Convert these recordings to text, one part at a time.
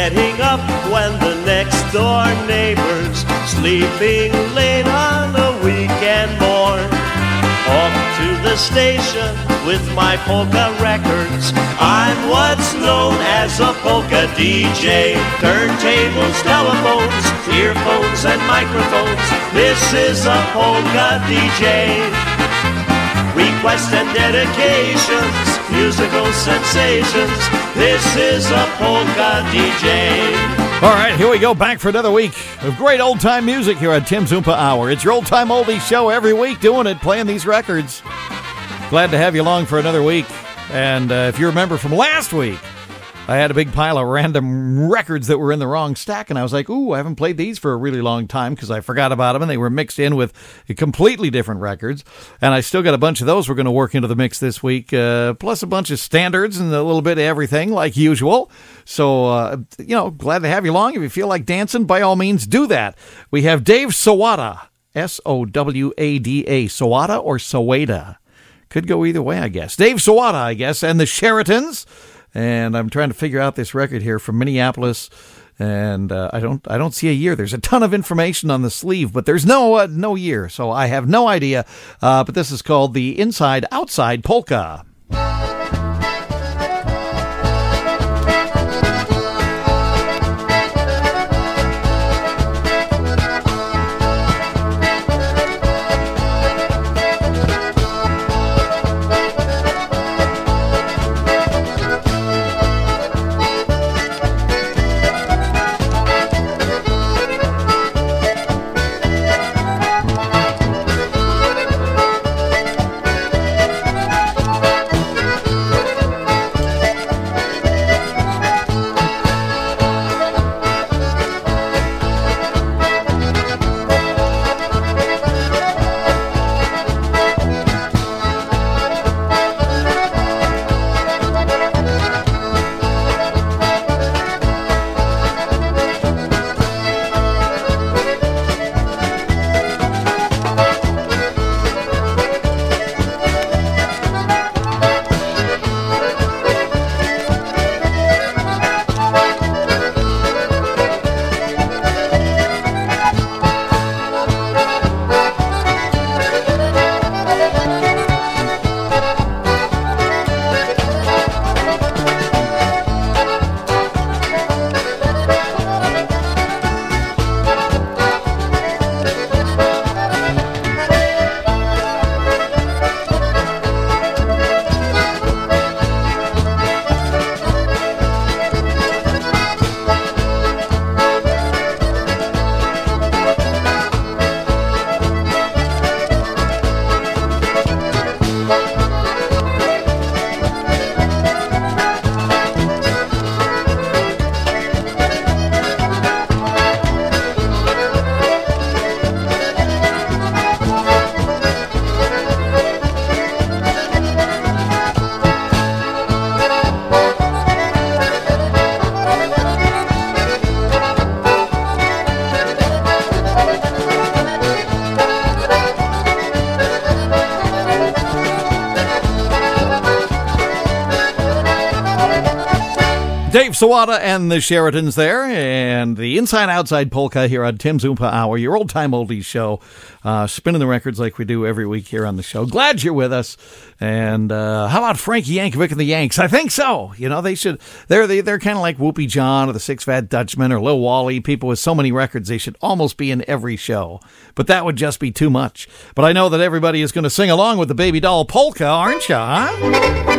getting up when the next door neighbor's sleeping late on a weekend morn. Off to the station with my polka records. I'm what's known as a polka DJ. Turntables, telephones, earphones and microphones. This is a polka DJ. Requests and dedications, musical sensations. This is a polka DJ. All right, here we go, back for another week of great old-time music here at Tim's Oompa Hour. It's your old-time oldies show every week, doing it, playing these records. Glad to have you along for another week. And if you remember from last week, I had a big pile of random records that were in the wrong stack, and I was like, ooh, I haven't played these for a really long time because I forgot about them, and they were mixed in with completely different records. And I still got a bunch of those we're going to work into the mix this week, plus a bunch of standards and a little bit of everything, like usual. So, glad to have you along. If you feel like dancing, by all means, do that. We have Dave Sowada, S-O-W-A-D-A, Sowada or Sowada. Could go either way, I guess. Dave Sowada, I guess, and the Sheratons. And I'm trying to figure out this record here from Minneapolis, and I don't see a year. There's a ton of information on the sleeve, but there's no year, so I have no idea. But this is called the Inside Outside Polka. Dave Sowada and the Sheratons there, and the Inside Outside Polka here on Tim's Oompa Hour, your old-time oldies show, spinning the records like we do every week here on the show. Glad you're with us. And how about Frankie Yankovic and the Yanks? I think so. You know, they should. They're kind of like Whoopie John or the Six Fat Dutchman or Lil Wally. People with so many records, they should almost be in every show. But that would just be too much. But I know that everybody is going to sing along with the Baby Doll Polka, aren't you, huh?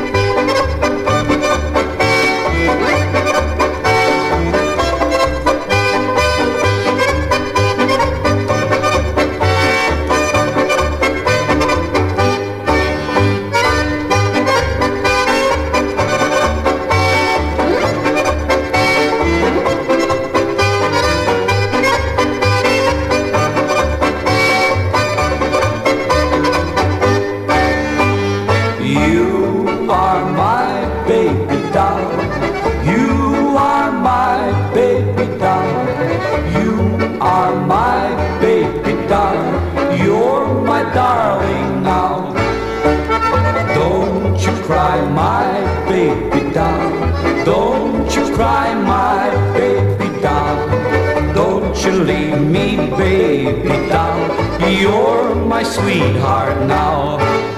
Darling, now don't you cry, my baby doll. Don't you cry, my baby. baby doll. You're my sweetheart now.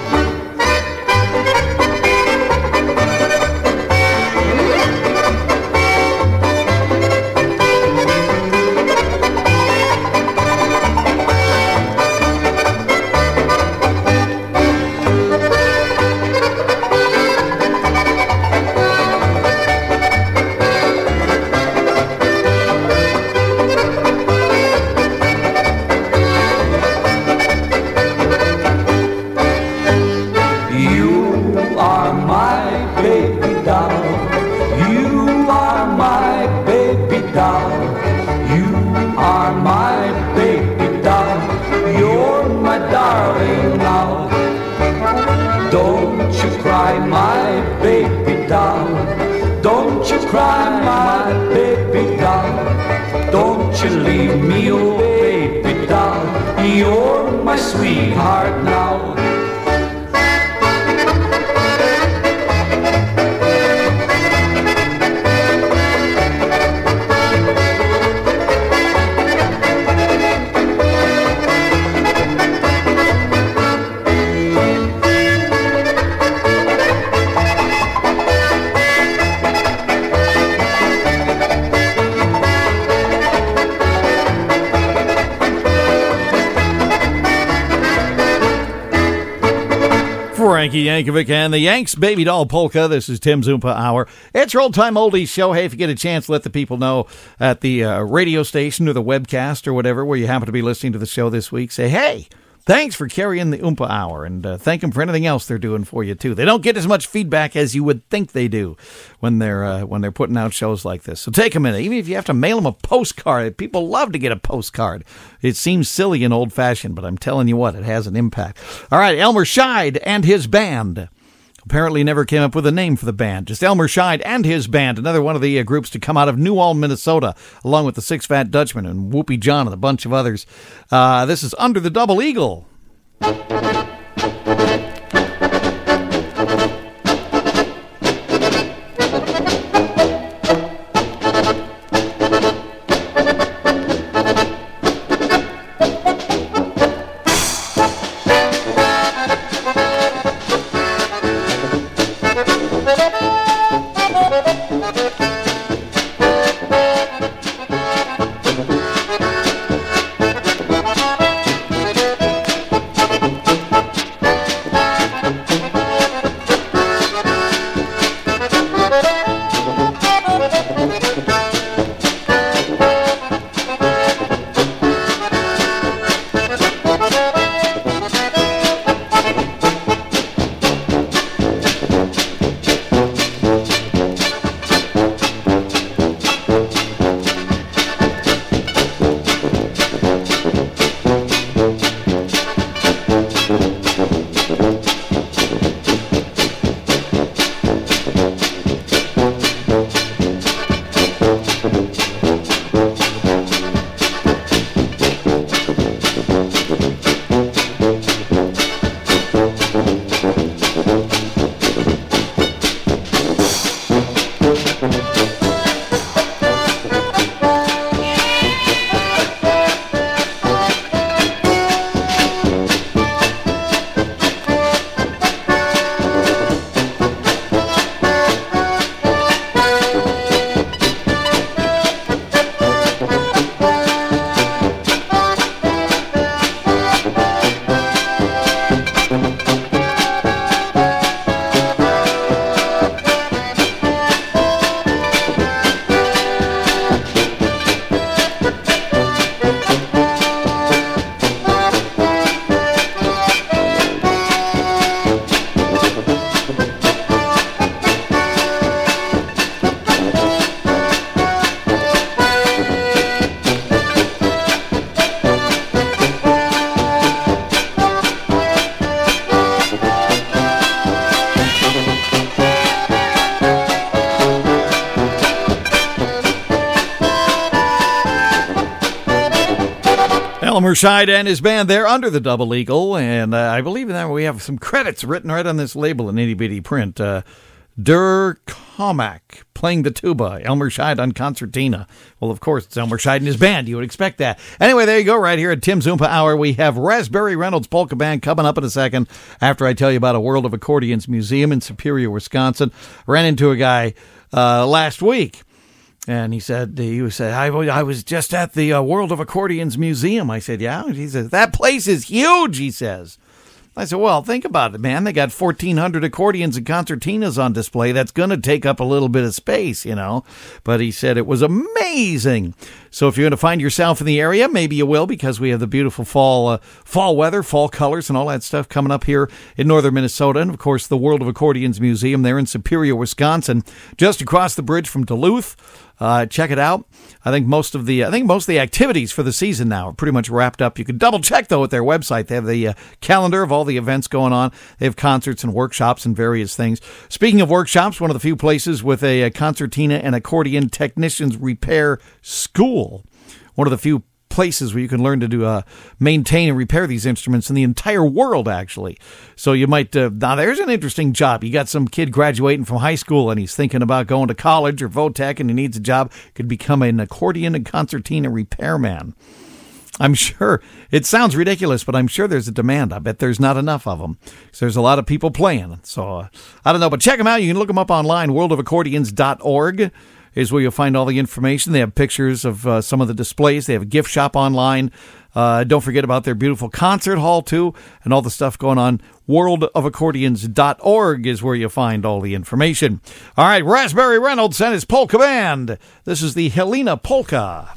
Sweetheart now. Frankie Yankovic and the Yanks Baby Doll Polka. This is Tim Zumpa Hour. It's your Old Time Oldies show. Hey, if you get a chance, let the people know at the radio station or the webcast or whatever where you happen to be listening to the show this week. Say, hey, thanks for carrying the Oompa Hour, and thank them for anything else they're doing for you, too. They don't get as much feedback as you would think they do when they're putting out shows like this. So take a minute. Even if you have to mail them a postcard, people love to get a postcard. It seems silly and old-fashioned, but I'm telling you what, it has an impact. All right, Elmer Scheid and his band. Apparently never came up with a name for the band. Just Elmer Scheid and his band, another one of the groups to come out of New Ulm, Minnesota, along with the Six Fat Dutchmen and Whoopie John and a bunch of others. This is Under the Double Eagle. Elmer Scheid and his band there, Under the Double Eagle, and I believe that we have some credits written right on this label in itty-bitty print. Der Comac playing the tuba, Elmer Scheid on concertina. Well, of course, it's Elmer Scheid and his band. You would expect that. Anyway, there you go, right here at Tim's Oompa Hour. We have Raspberry Reynolds Polka Band coming up in a second after I tell you about a World of Accordions museum in Superior, Wisconsin. Ran into a guy last week. And he said, I was just at the World of Accordions Museum. I said, yeah? He says, that place is huge, he says. I said, well, think about it, man. They got 1,400 accordions and concertinas on display. That's going to take up a little bit of space, you know. But he said it was amazing. So if you're going to find yourself in the area, maybe you will, because we have the beautiful fall weather, fall colors, and all that stuff coming up here in northern Minnesota. And, of course, the World of Accordions Museum there in Superior, Wisconsin, just across the bridge from Duluth. Check it out. I think most of the activities for the season now are pretty much wrapped up. You can double check though at their website. They have the calendar of all the events going on. They have concerts and workshops and various things. Speaking of workshops, one of the few places with a concertina and accordion technicians repair school. One of the few places where you can learn to do maintain and repair these instruments in the entire world, actually. So you might now there's an interesting job. You got some kid graduating from high school and he's thinking about going to college or Votech and he needs a job. Could become an accordion and concertina repairman. I'm sure it sounds ridiculous, but I'm sure there's a demand. I bet there's not enough of them. So there's a lot of people playing. So I don't know, but check them out. You can look them up online, worldofaccordions.org. is where you'll find all the information. They have pictures of some of the displays. They have a gift shop online. Don't forget about their beautiful concert hall, too, and all the stuff going on. Worldofaccordions.org is where you'll find all the information. All right, Raspberry Reynolds and his Polka Band. This is the Helena Polka.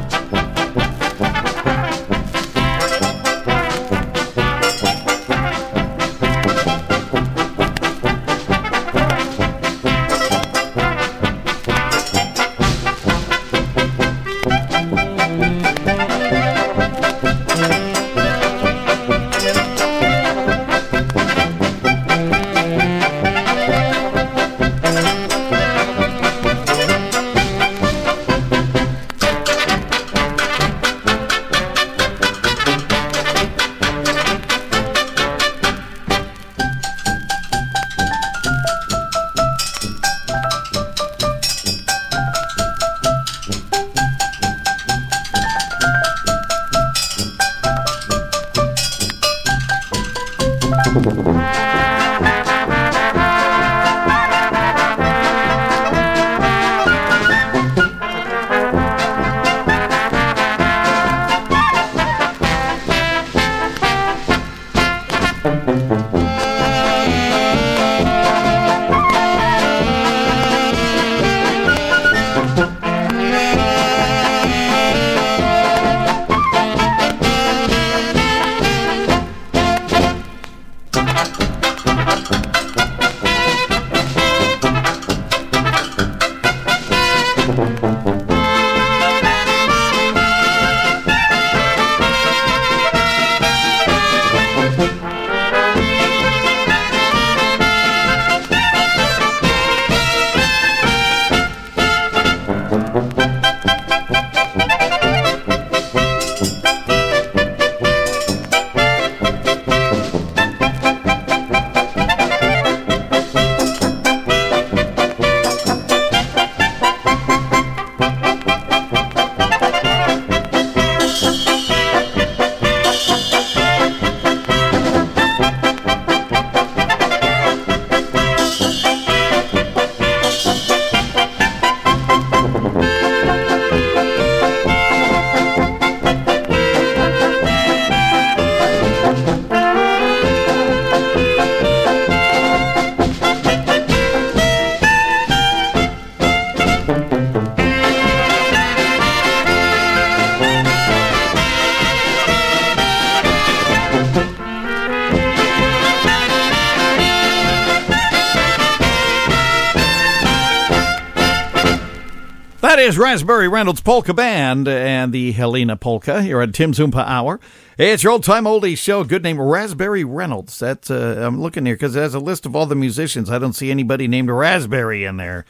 That is Raspberry Reynolds Polka Band and the Helena Polka here at Tim's Oompa Hour. It's your old-time oldies show. Good name, Raspberry Reynolds. That's I'm looking here because it has a list of all the musicians. I don't see anybody named Raspberry in there.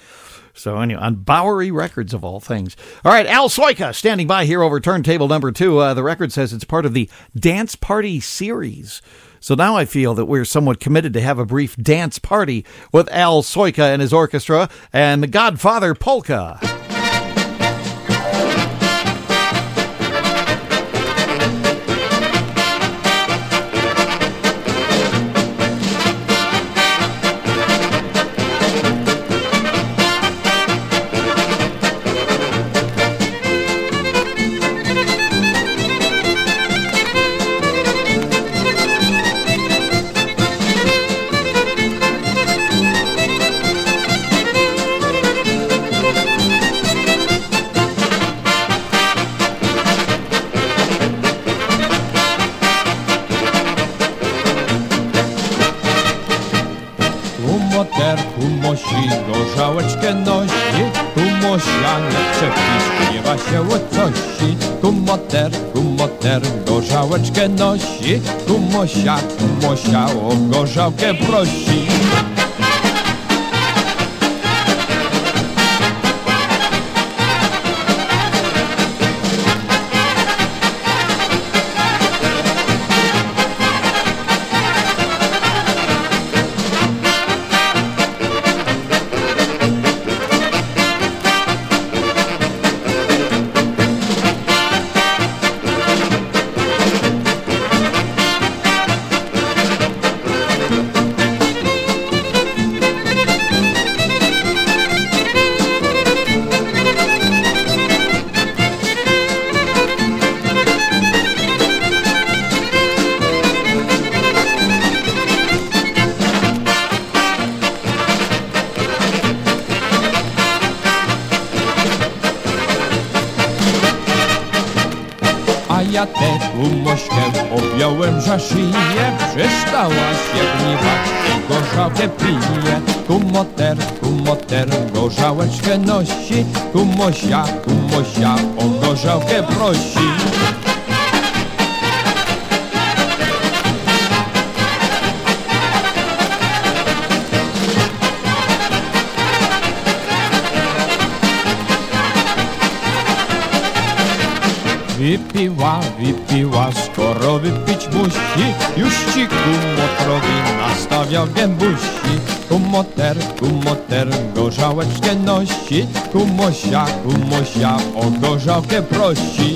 So anyway, on Bowery Records of all things. All right, Al Soika standing by here over turntable number 2. The record says it's part of the Dance Party series. So now I feel that we're somewhat committed to have a brief dance party with Al Soika and his orchestra and the Godfather Polka. Gorzałeczkę nosi, kumosiane przepis, śpiewa się o cosi. Kumoter, gorzałeczkę nosi, kumosia o gorzałkę prosi. Ja tę kumośkę objąłem za szyję, przestała się gniewać i gorzałkę pije. Kumoter, gorzałeczkę nosi, kumosia o gorzałkę prosi. Wypiła, skoro wypić musi, już ci kumotrowi nastawiał gębusi. Kumoter, gorzałeczkę nosi, kumosia o gorzałkę prosi.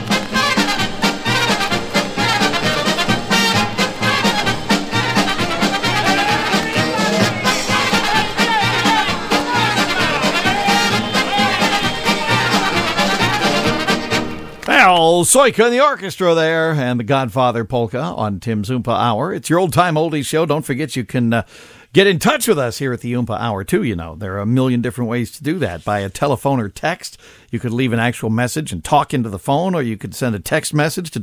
Al Soika and the orchestra there, and the Godfather Polka on Tim's Oompa Hour. It's your old-time oldies show. Don't forget you can get in touch with us here at the Oompa Hour, too, you know. There are a million different ways to do that. By a telephone or text, you could leave an actual message and talk into the phone, or you could send a text message to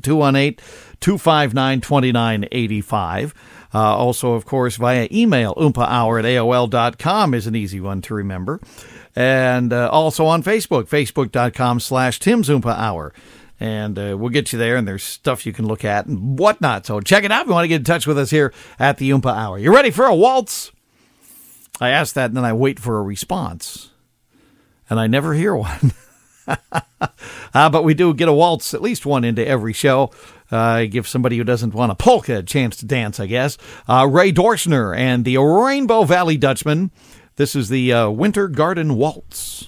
218-259-2985. Also, of course, via email, oompahour@aol.com is an easy one to remember. And also on Facebook, facebook.com/Tim's Oompa Hour. And we'll get you there, and there's stuff you can look at and whatnot. So check it out if you want to get in touch with us here at the Oompa Hour. You ready for a waltz? I ask that, and then I wait for a response. And I never hear one. But we do get a waltz, at least one into every show. Give somebody who doesn't want a polka a chance to dance, I guess. Ray Dorschner and the Rainbow Valley Dutchman. This is the Winter Garden Waltz.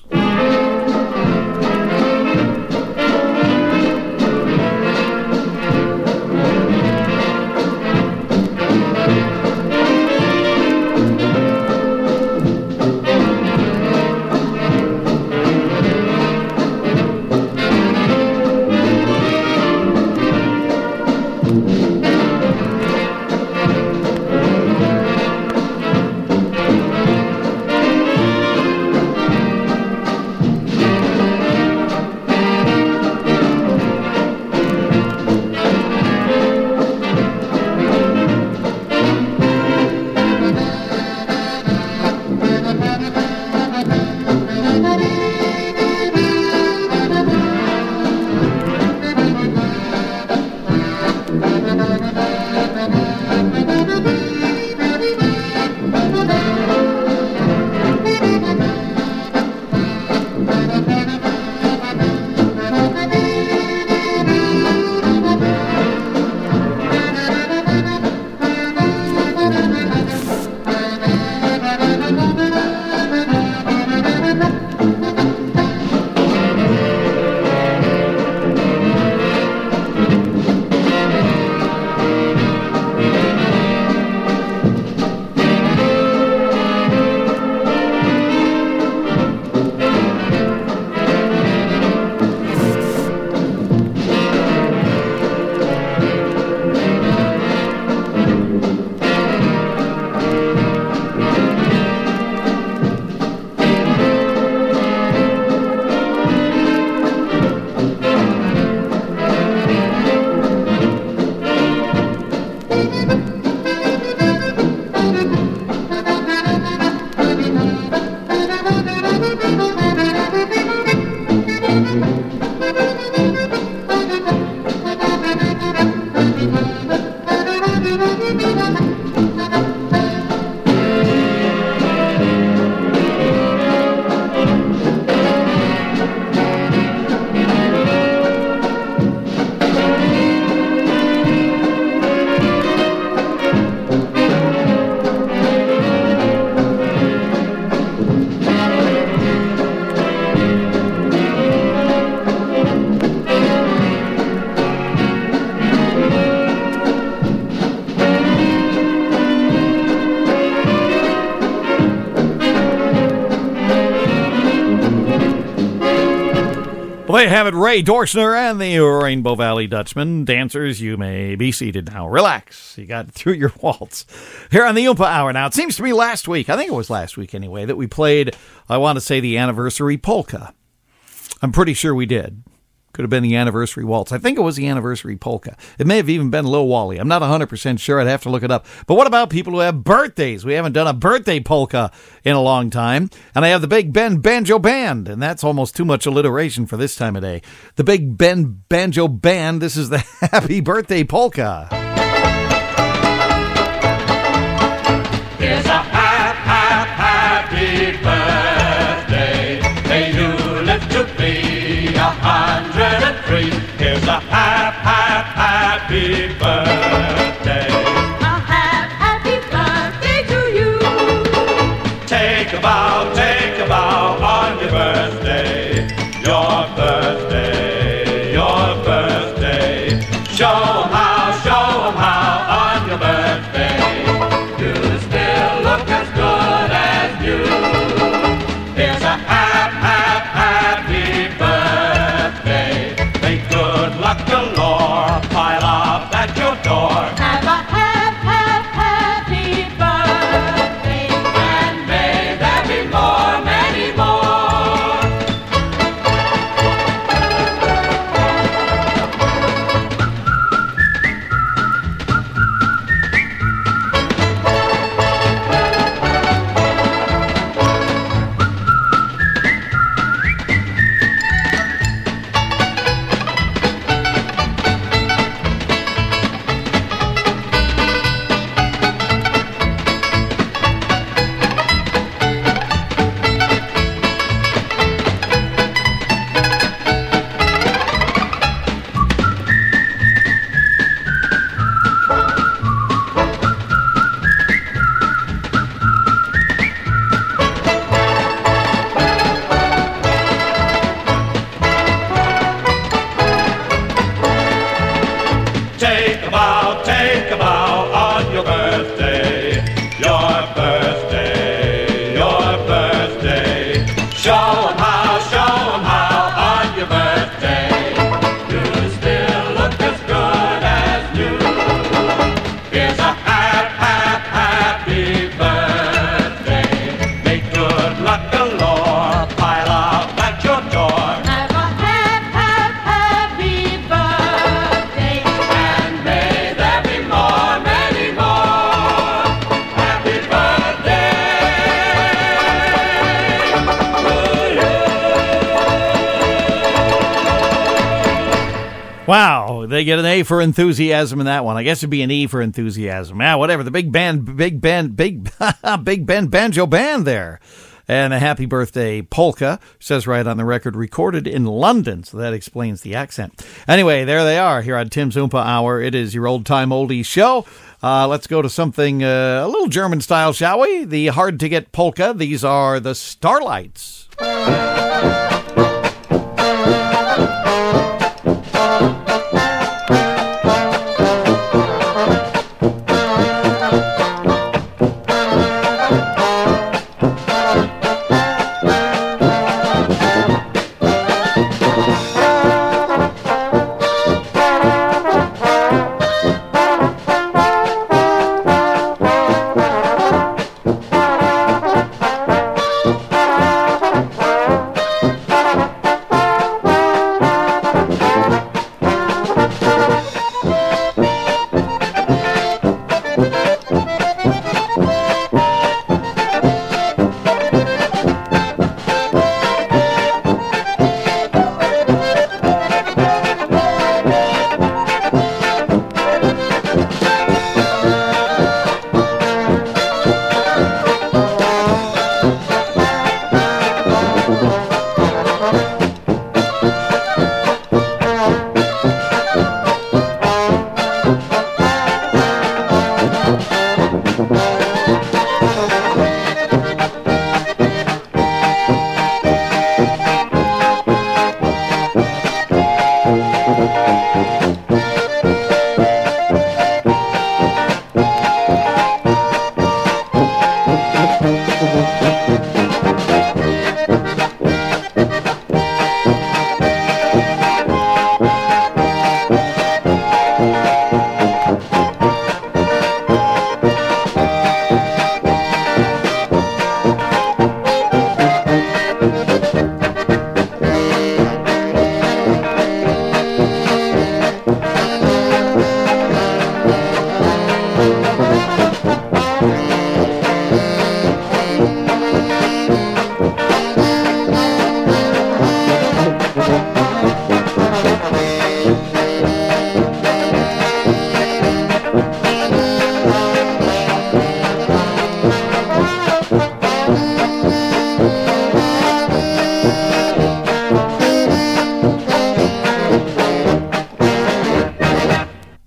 They have it, Ray Dorschner and the Rainbow Valley Dutchman. Dancers, you may be seated now. Relax. You got through your waltz. Here on the Oompa Hour now. It seems to me last week, I think it was last week anyway, that we played, I want to say, the anniversary polka. I'm pretty sure we did. Could have been the anniversary waltz. I think it was the anniversary polka. It may have even been Lil Wally. I'm not 100% sure. I'd have to look it up. But what about people who have birthdays? We haven't done a birthday polka in a long time. And I have the Big Ben Banjo Band. And that's almost too much alliteration for this time of day. The Big Ben Banjo Band. This is the Happy Birthday Polka. Here's a happy birthday. May you live to be 103. Here's a happy birthday. A happy birthday to you. Take a bow on your birthday. Your birthday, your birthday. Show 'em how on your birthday. You still look as good as you. Here's a happy birthday. May good luck galore pile up at your door. Have a happy birthday. And may there be more, many more. Take a bow on your birthday. Your birthday, your birthday. Show 'em how on your birthday. You still look as good as new. Here's a happy birthday. May good luck galore pile up at your door. Have a happy birthday. And may there be more, many more. Happy birthday to you. Wow, they get an A for enthusiasm in that one. I guess it'd be an E for enthusiasm. Yeah, whatever. The Big Ben Banjo Band there. And a happy birthday polka, says right on the record, recorded in London. So that explains the accent. Anyway, there they are here on Tim's Oompa Hour. It is your old-time oldies show. Let's go to something a little German style, shall we? The hard-to-get polka. These are the Starlights.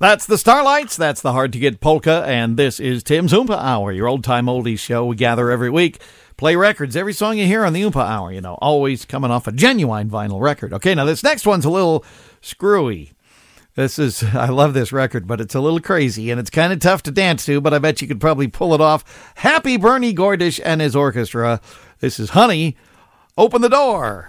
That's the Starlights, that's the Hard to Get Polka, and this is Tim's Oompa Hour, your old-time oldies show. We gather every week, play records, every song you hear on the Oompa Hour, you know, always coming off a genuine vinyl record. Okay, now this next one's a little screwy. I love this record, but it's a little crazy, and it's kind of tough to dance to, but I bet you could probably pull it off. Happy Bernie Gordish and his orchestra. This is Honey, Open the Door.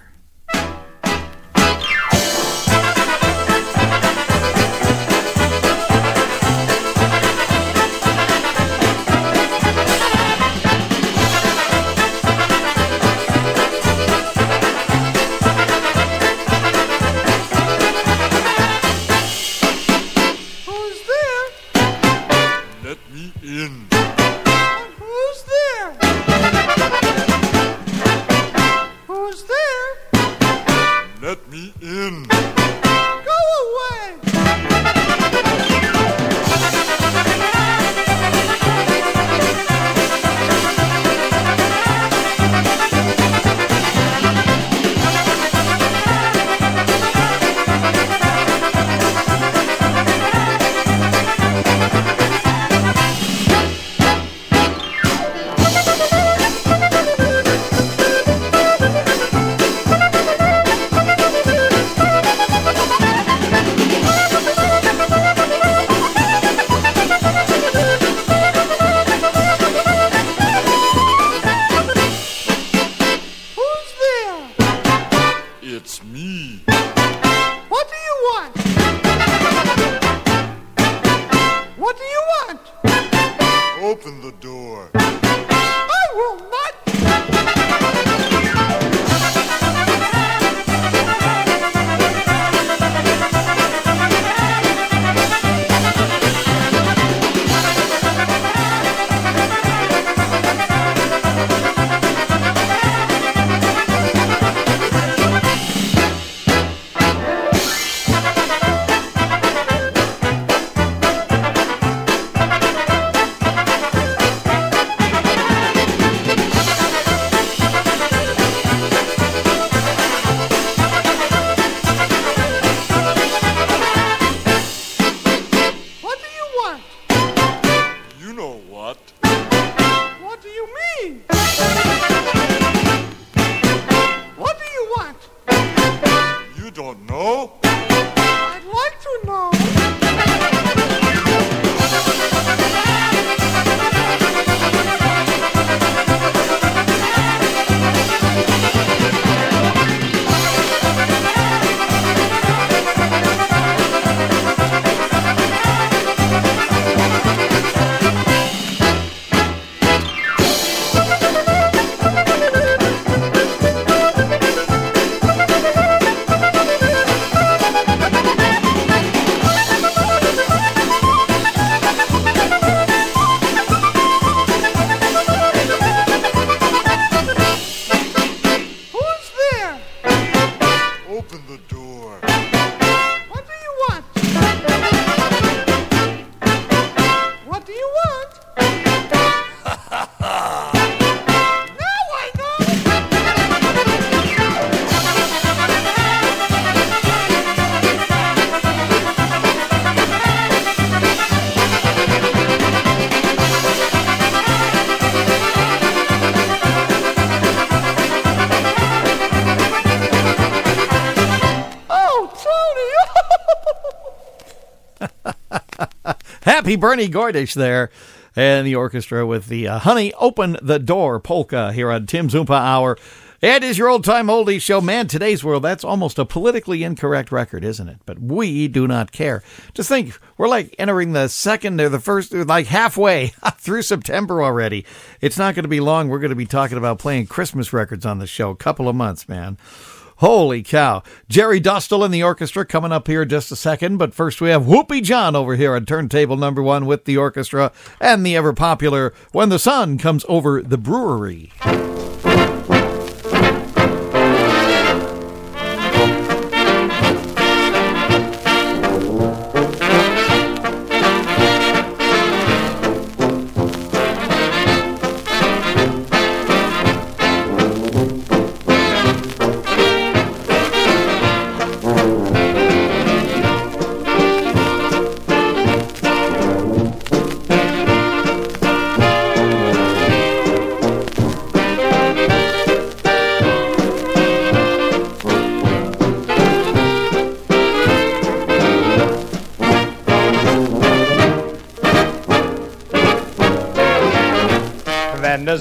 Happy Bernie Gordish there, and the orchestra with the Honey Open the Door polka here on Tim's Oompa Hour. It is your old-time oldies show. Man, today's world, that's almost a politically incorrect record, isn't it? But we do not care. Just think, we're like entering the second or the first, like halfway through September already. It's not going to be long. We're going to be talking about playing Christmas records on the show. A couple of months, man. Holy cow. Jerry Dostal and the orchestra coming up here in just a second. But first we have Whoopie John over here on turntable number 1 with the orchestra and the ever-popular When the Sun Comes Over the Brewery.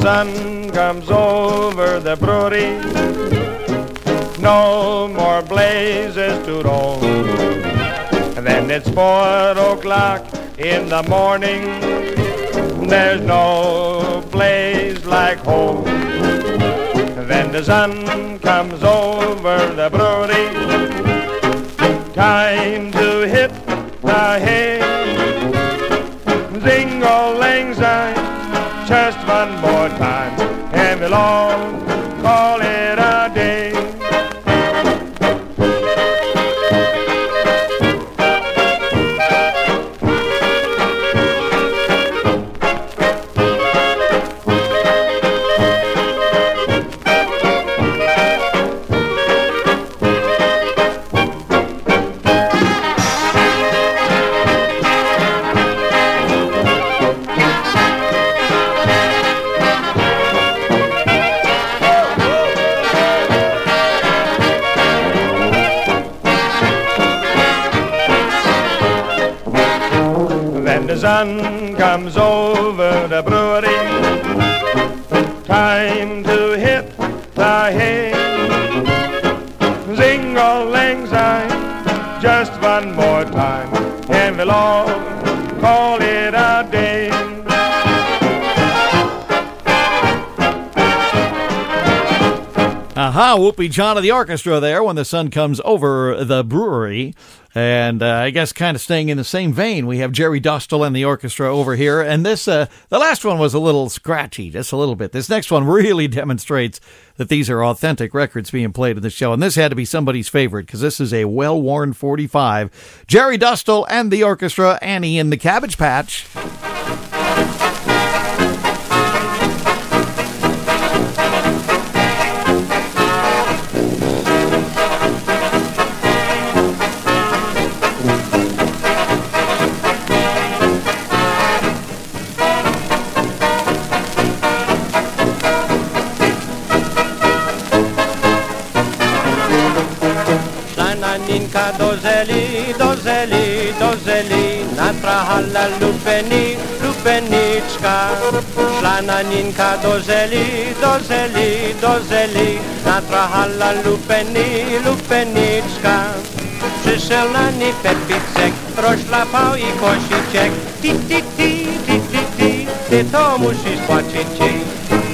sun comes over the brewery, no more blazes to roll. And then it's 4 o'clock in the morning, there's no blaze like home. Then the sun comes over the brewery, time to hit the hay. Zing-a-lang-syne, just one more time, and we'll all call it a day. The sun comes over the brewery, time to hit the hay. Zing-a-lang-syne, just one more time, and we'll all call it a day. Aha, Whoopie John of the orchestra there when the sun comes over the brewery. And I guess kind of staying in the same vein, we have Jerry Dostal and the orchestra over here. And this, the last one was a little scratchy, just a little bit. This next one really demonstrates that these are authentic records being played in the show. And this had to be somebody's favorite because this is a well-worn 45. Jerry Dostal and the orchestra, Annie in the Cabbage Patch. Ninka dozeli, dozeli, dozeli, natrahalla lupeni, lupeniczka. Szla na Ninka dozeli, dozeli, dozeli, natrahalla lupeni, lupeniczka. Przyszedł na ni Pepicek, rozszlapał i kosiciek. Ti, ti, ti, ti, ti, ti, ty to musisz płacić ci.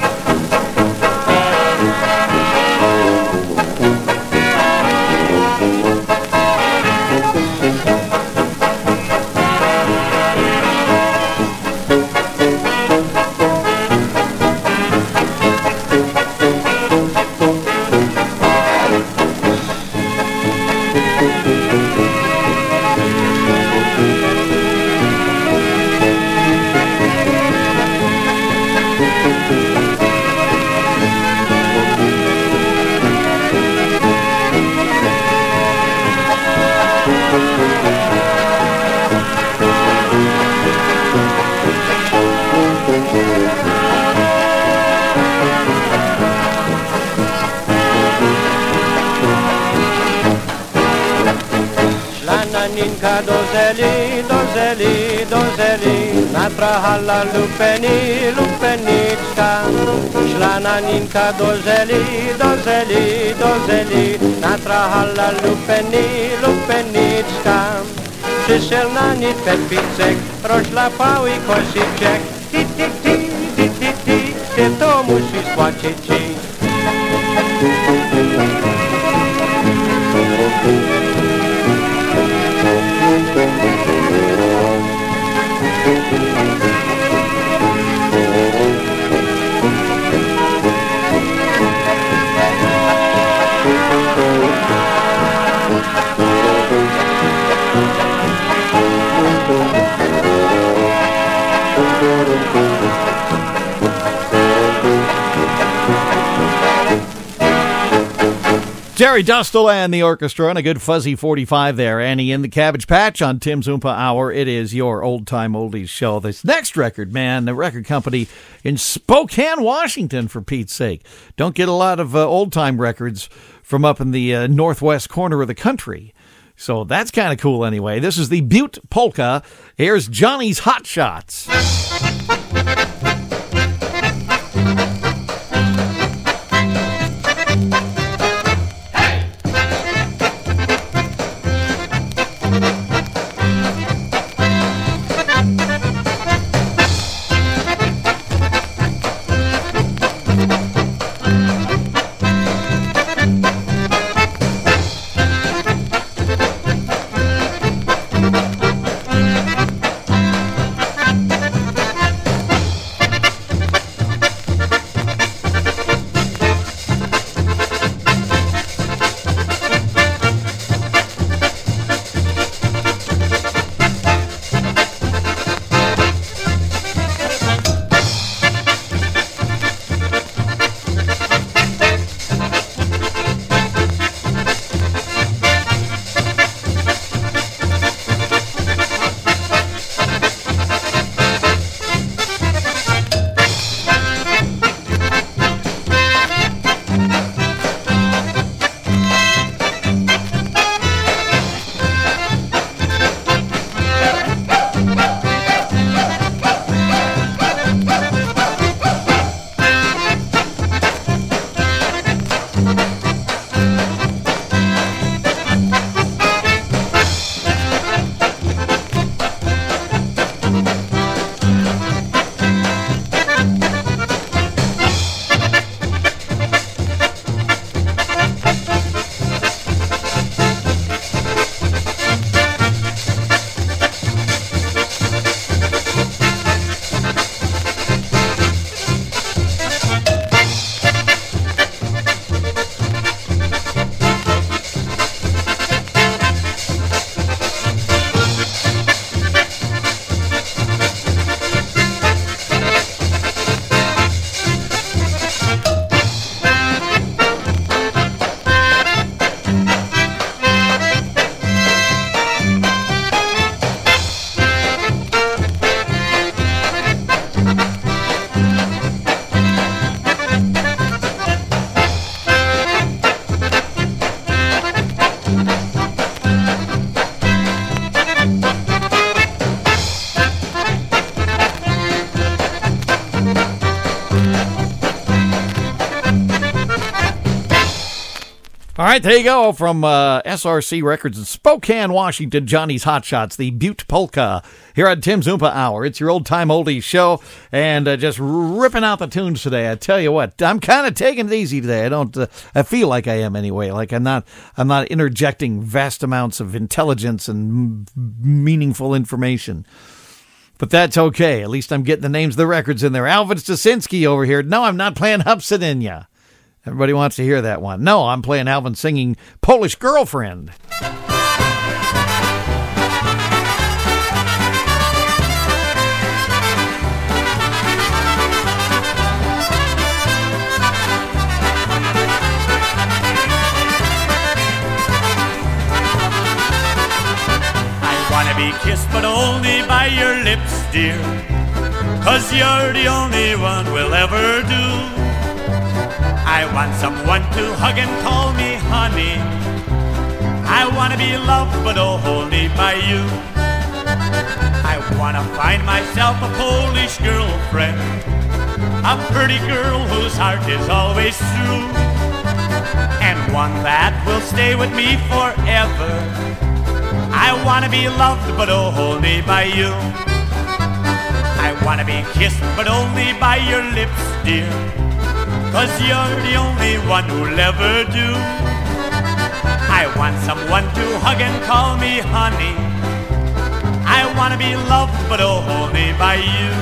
Ninka dozeli, dozeli, dozeli, natrahalla lupeni, lupeniczka. Szla na Ninka dozeli, dozeli, dozeli, natrahalla lupeni, lupeniczka. Przyszedł na ni Pepicek, rozszlapał i kosiciek. Ti, ti, ti, ti, ti, ti, ty to musisz płacić ci. Jerry Dostal and the orchestra and a good fuzzy 45 there. Annie in the Cabbage Patch on Tim's Oompa Hour. It is your old-time oldies show. This next record, man, the record company in Spokane, Washington, for Pete's sake. Don't get a lot of old-time records from up in the northwest corner of the country. So that's kind of cool anyway. This is the Butte Polka. Here's Johnny's Hot Shots. right, there you go from SRC Records in Spokane, Washington, Johnny's Hot Shots, the Butte Polka, here at Tim's Oompa Hour. It's your old-time oldies show, and just ripping out the tunes today. I tell you what, I'm kind of taking it easy today. I feel like I am anyway, like I'm not interjecting vast amounts of intelligence and meaningful information. But that's okay. At least I'm getting the names of the records in there. Alvin Stasinski over here. No, I'm not playing Hupsin Ya. Everybody wants to hear that one. No, I'm playing Alvin singing Polish Girlfriend. I wanna be kissed but only by your lips, dear, 'cause you're the only one we'll ever do. I want someone to hug and call me honey. I want to be loved but only by you. I want to find myself a Polish girlfriend, a pretty girl whose heart is always true, and one that will stay with me forever. I want to be loved but only by you. I want to be kissed but only by your lips, dear, 'cause you're the only one who'll ever do. I want someone to hug and call me honey. I want to be loved but only by you.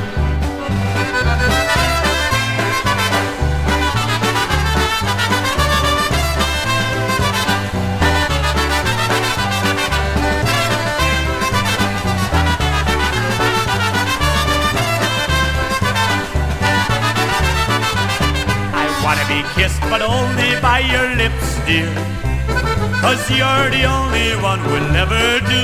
Be kissed but only by your lips, dear, 'cause you're the only one who'll ever do.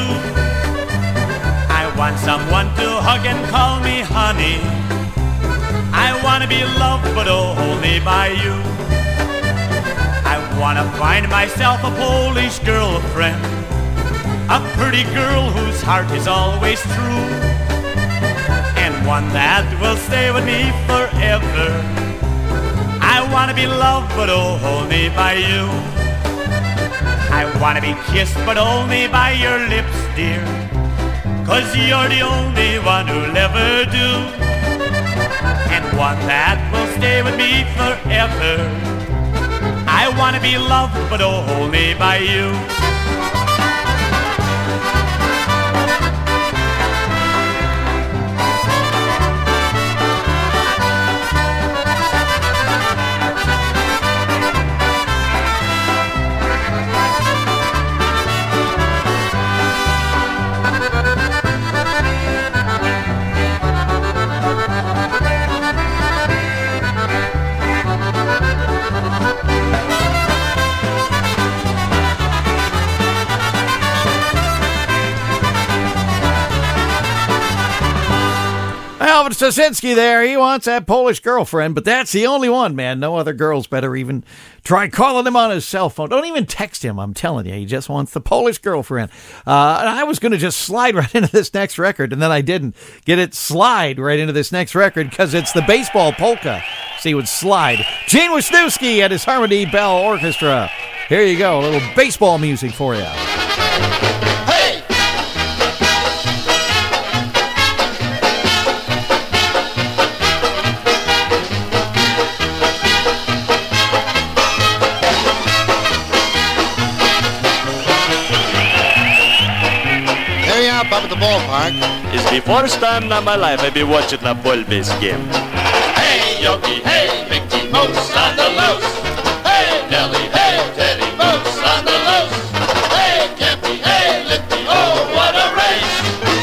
I want someone to hug and call me honey. I want to be loved but only by you. I want to find myself a Polish girlfriend, a pretty girl whose heart is always true, and one that will stay with me forever. I want to be loved but only by you. I want to be kissed but only by your lips, dear, 'cause you're the only one who'll ever do, and one that will stay with me forever. I want to be loved but only by you. Alvin Stasinski there. He wants that Polish girlfriend, but that's the only one, man. No other girls better even try calling him on his cell phone. Don't even text him, I'm telling you. He just wants the Polish girlfriend. And I was going to just slide right into this next record, and then I didn't get it slide right into this next record because it's the baseball polka. So he would slide. Gene Wisniewski at his Harmony Bell Orchestra. Here you go, a little baseball music for you. Up at the ballpark. It's the first time in my life I be watching a ball base game. Hey, Yogi, hey, Mickey Mouse on the loose. Hey, Nelly, hey, Teddy Mouse on the loose. Hey, Campy, hey, Lippy, oh, what a race.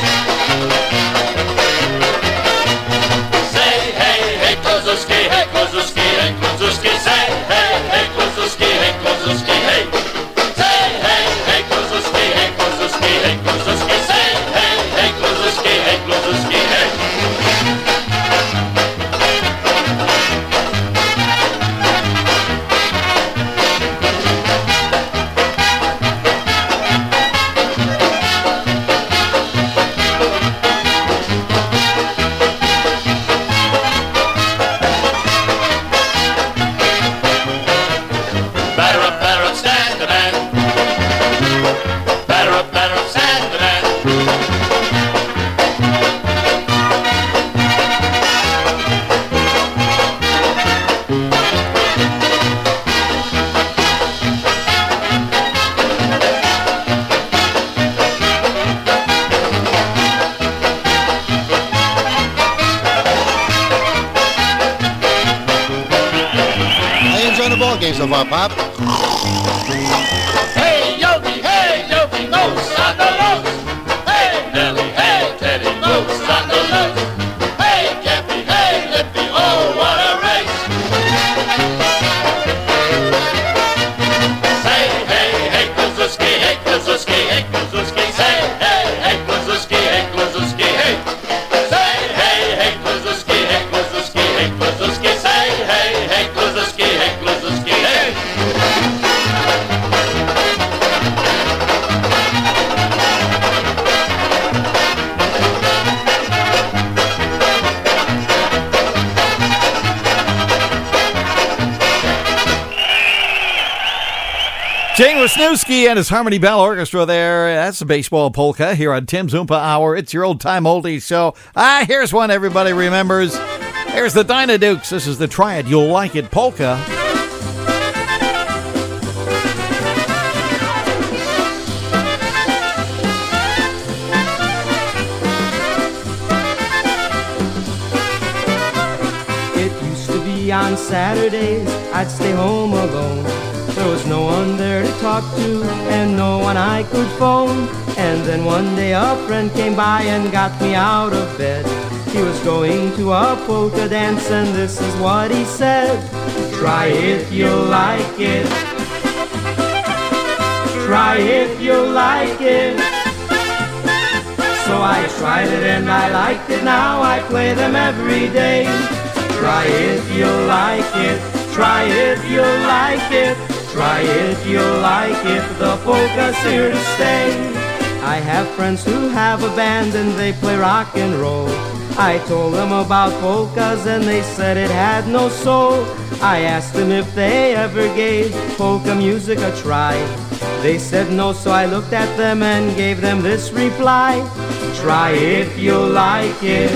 Say, hey, hey, Klozuski, hey, Klozuski, hey, Klozuski. Say, hey, hey, Klozuski, hey, Klozuski, hey. Say, hey, hey, Klozuski, hey, Klozuski, hey, Klozuski. thing so far, Pop. Hey, Yogi, moose on the loose. Hey, Nellie, hey, Teddy, moose on the loose. Hey, Cappy, hey, Lippy, oh, what a race. Say, hey, hey, Klazuski, hey, Klazuski, hey, Klazuski. Say, hey, hey, Klazuski, hey, Klazuski, hey. Say, hey, hey, Klazuski, hey, Klazuski, hey, Klazuski. Say, hey, hey, Klazuski, hey, Klazuski, hey. Jane Wisniewski and his Harmony Bell Orchestra there. That's the baseball polka here on Tim's Oompa Hour. It's your old-time oldies show. Here's one everybody remembers. Here's the Dynadukes. This is the Try It, You'll Like It polka. It used to be on Saturdays I'd stay home alone. There was no one there to talk to and no one I could phone. And then one day a friend came by and got me out of bed. He was going to a polka dance and this is what he said. Try it, you'll like it. Try it, you'll like it. So I tried it and I liked it. Now I play them every day. Try it, you'll like it. Try it, you'll like it. Try it, you'll like it, the polka's here to stay. I have friends who have a band and they play rock and roll. I told them about polkas and they said it had no soul. I asked them if they ever gave polka music a try. They said no, so I looked at them and gave them this reply. Try it, you'll like it.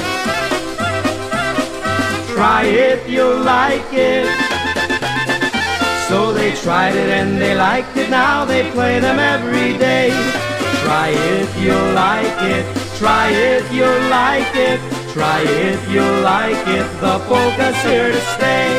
Try it, you'll like it. So they tried it and they liked it, now they play them every day. Try it, you'll like it. Try it, you'll like it. Try it, you'll like it. The polka's here to stay.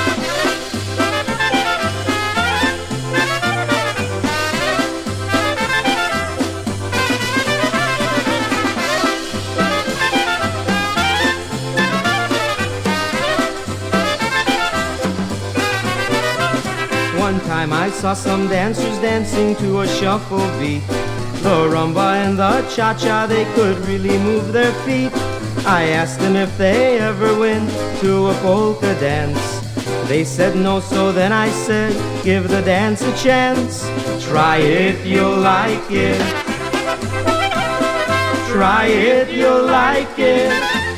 One time I saw some dancers dancing to a shuffle beat. The rumba and the cha-cha, they could really move their feet. I asked them if they ever went to a polka dance. They said no, so then I said, give the dance a chance. Try it, you'll like it. Try it, you'll like it.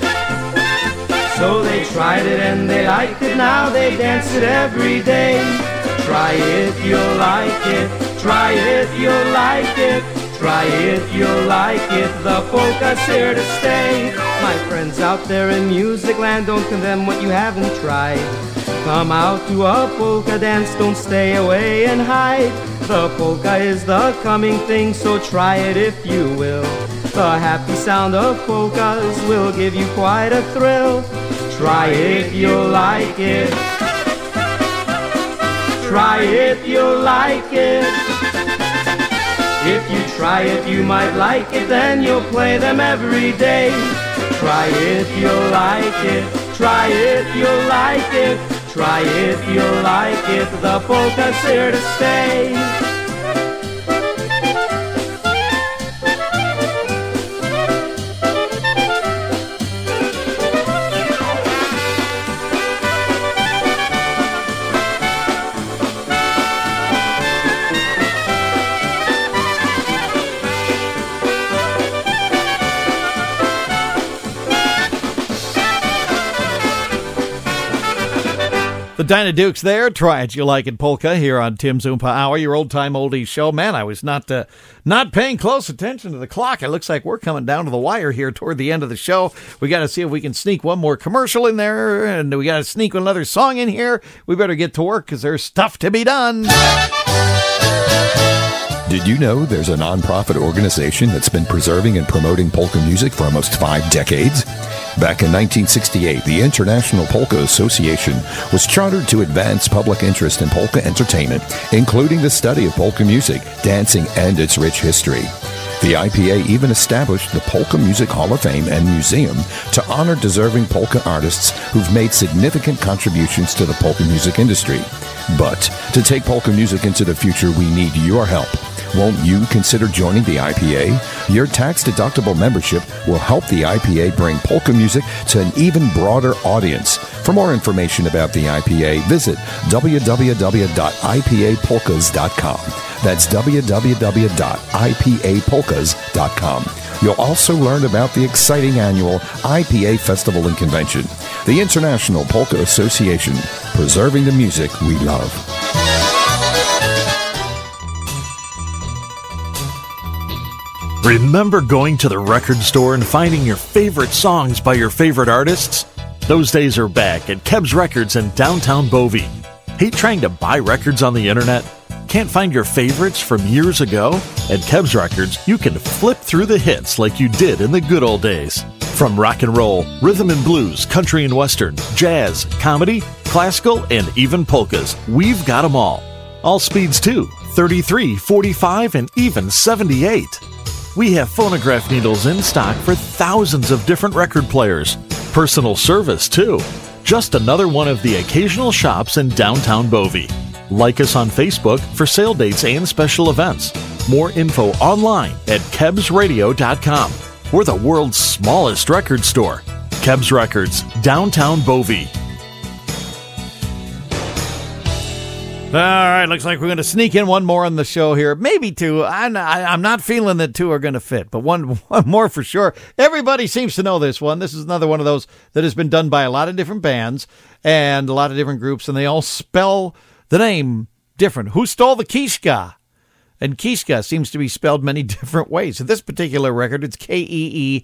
So they tried it and they liked it, now they dance it every day. Try it, you'll like it. Try it, you'll like it. Try it, you'll like it. The polka's here to stay. My friends out there in music land, don't condemn what you haven't tried. Come out to a polka dance, don't stay away and hide. The polka is the coming thing, so try it if you will. The happy sound of polkas will give you quite a thrill. Try it, you'll like it. Try it, you'll like it. If you try it, you might like it, then you'll play them every day. Try it, you'll like it. Try it, you'll like it. Try it, you'll like it. The polka's here to stay. The Dynadukes there. Try it, you like it polka here on Tim's Oompa Hour, your old-time oldies show. Man, I was not paying close attention to the clock. It looks like we're coming down to the wire here toward the end of the show. We got to see if we can sneak one more commercial in there, and we got to sneak another song in here. We better get to work because there's stuff to be done. Did you know there's a nonprofit organization that's been preserving and promoting polka music for almost 5 decades? Back in 1968, the International Polka Association was chartered to advance public interest in polka entertainment, including the study of polka music, dancing, and its rich history. The IPA even established the Polka Music Hall of Fame and Museum to honor deserving polka artists who've made significant contributions to the polka music industry. But to take polka music into the future, we need your help. Won't you consider joining the IPA? Your tax-deductible membership will help the IPA bring polka music to an even broader audience. For more information about the IPA, visit www.ipapolkas.com. That's www.ipapolkas.com. You'll also learn about the exciting annual IPA Festival and Convention. The International Polka Association, preserving the music we love. Remember going to the record store and finding your favorite songs by your favorite artists? Those days are back at Keb's Records in downtown Bovey. Hate trying to buy records on the internet? Can't find your favorites from years ago? At Keb's Records, you can flip through the hits like you did in the good old days. From rock and roll, rhythm and blues, country and western, jazz, comedy, classical, and even polkas, we've got them all. All speeds too, 33, 45, and even 78. We have phonograph needles in stock for thousands of different record players. Personal service too. Just another one of the occasional shops in downtown Bovey. Like us on Facebook for sale dates and special events. More info online at kebsradio.com. We're the world's smallest record store. Keb's Records, downtown Bovey. All right, looks like we're going to sneak in one more on the show here. Maybe two. I'm not feeling that two are going to fit, but one more for sure. Everybody seems to know this one. This is another one of those that has been done by a lot of different bands and a lot of different groups, and they all spell the name different. Who Stole the Kishka? And Kishka seems to be spelled many different ways. In this particular record, it's Keeshka.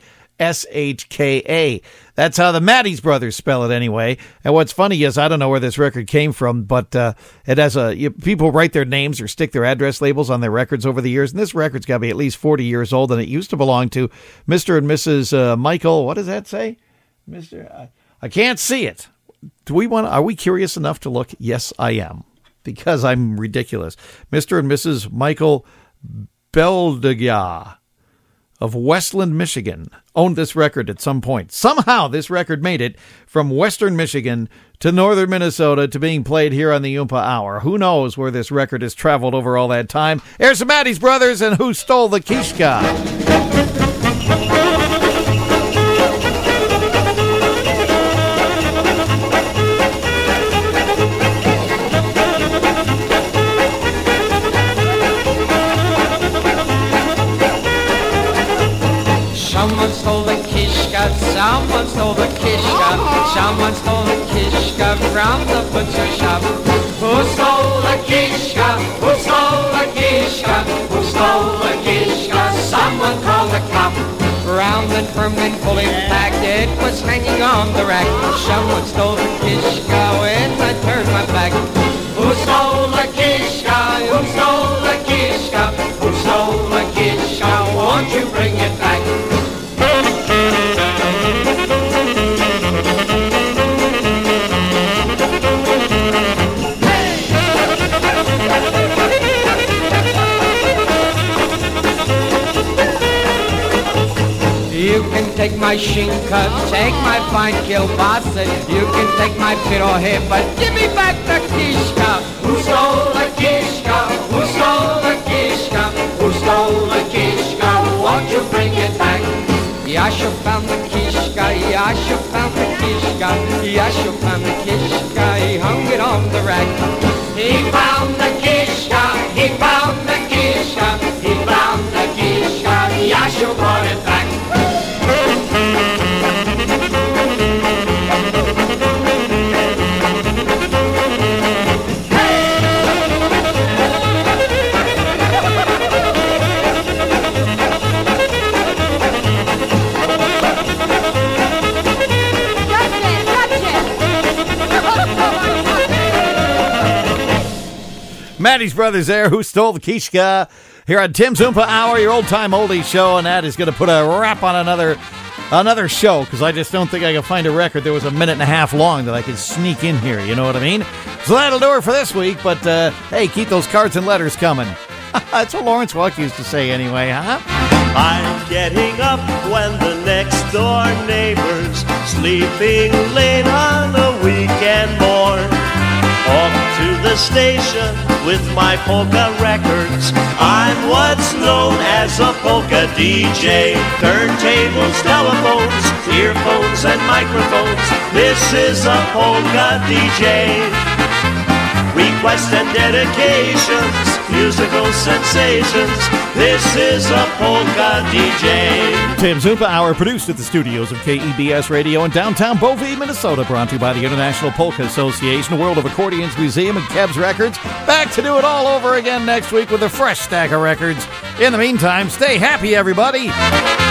That's how the Matties brothers spell it anyway. And what's funny is, I don't know where this record came from, but it has people write their names or stick their address labels on their records over the years. And this record's got to be at least 40 years old, and it used to belong to Mr. and Mrs. Michael. What does that say? I can't see it. Are we curious enough to look? Yes, I am. Because I'm ridiculous. Mr. and Mrs. Michael Beldegya of Westland, Michigan, owned this record at some point. Somehow this record made it from Western Michigan to northern Minnesota to being played here on the Oompa Hour. Who knows where this record has traveled over all that time? Here's the Matties Brothers and Who Stole the Kishka? Someone stole the kishka, someone stole the kishka, someone stole the kishka from the butcher shop. Who stole the kishka? Who stole the kishka? Who stole the kishka? Someone called the cop. Round and firm and fully packed, it was hanging on the rack. Someone stole the kishka when I turned my back. Who stole the kishka? Who stole the kishka? Who stole the kishka? Won't you bring it back? You can take my shinka, take my fine kielbasa. You can take my pirohe, but give me back the kishka. Who stole the kishka? Who stole the kishka? Who stole the kishka? Won't you bring it back? Yasha found the kishka, Yasha found the kishka, Yasha found the kishka, he hung it on the rack. He found the kishka, he found the kishka, he found the kishka, Yasha brought it back. Matties Brothers there, Who Stole the Kishka, here on Tim's Oompa Hour, your old-time oldie show, and that is going to put a wrap on another another show, because I just don't think I can find a record that was a minute and a half long that I could sneak in here, you know what I mean? So that'll do it for this week, but hey, keep those cards and letters coming. That's what Lawrence Welk used to say anyway, huh? I'm getting up when the next door neighbor's sleeping late on a weekend morn. Off to the station with my polka records. I'm what's known as a polka DJ. Turntables, telephones, earphones, and microphones. This is a polka DJ. Requests and dedications, musical sensations. This is a polka DJ. Tim Zumpa Hour, produced at the studios of KEBS Radio in downtown Bovey, Minnesota. Brought to you by the International Polka Association, World of Accordions Museum, and Kebs Records. Back to do it all over again next week with a fresh stack of records. In the meantime, stay happy, everybody.